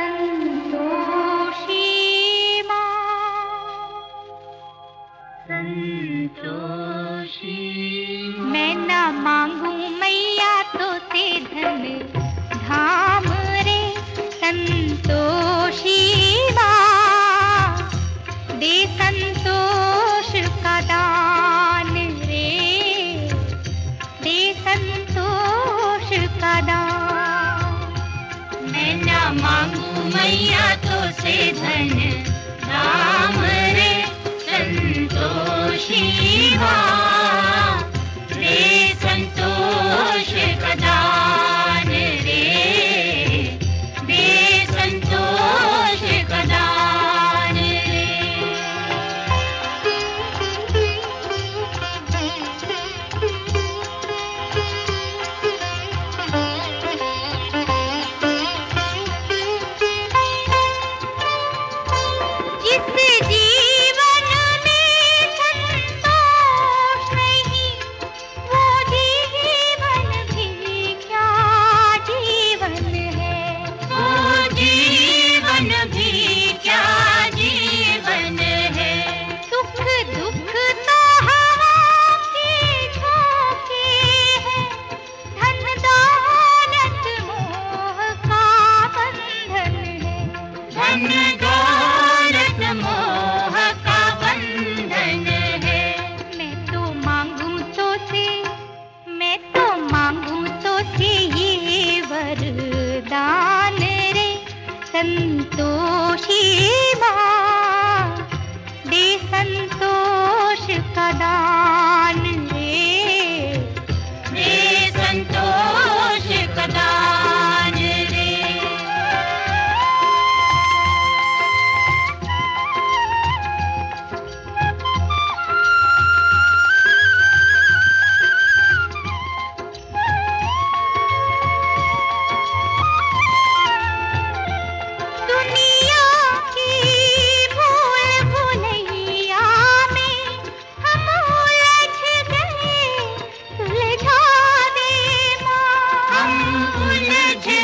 संतोषी माँ, संतोषी मैं ना मांगू मैया तो से धन धाम रे। संतोषी माँ, दे संतोष का दान रे, दे संतोष का दान। मैं ना मांगू मैया तो से धन धाम रे। संतोषी माँ, रे संतोष का दान रे, दे संतोष का दान रे। जिस जीवन में संतोष नहीं, वो जीवन भी क्या जीवन है। वो जीवन भी क्या जीवन है। सुख दुख तो हवा के झोंके हैं, धन दौलत मोह का बंधन है। धन दौलत मोह का बंधन है। मैं तो मांगू तो से, मैं तो मांगू तो से ये वरदान रे। संतोषी माँ, दे संतोष का दान रे, दे संतोष का दान रे। दुनिया की भूल भुलैया में हम उलझ गए, सुलझा दे माँ। हम उलझ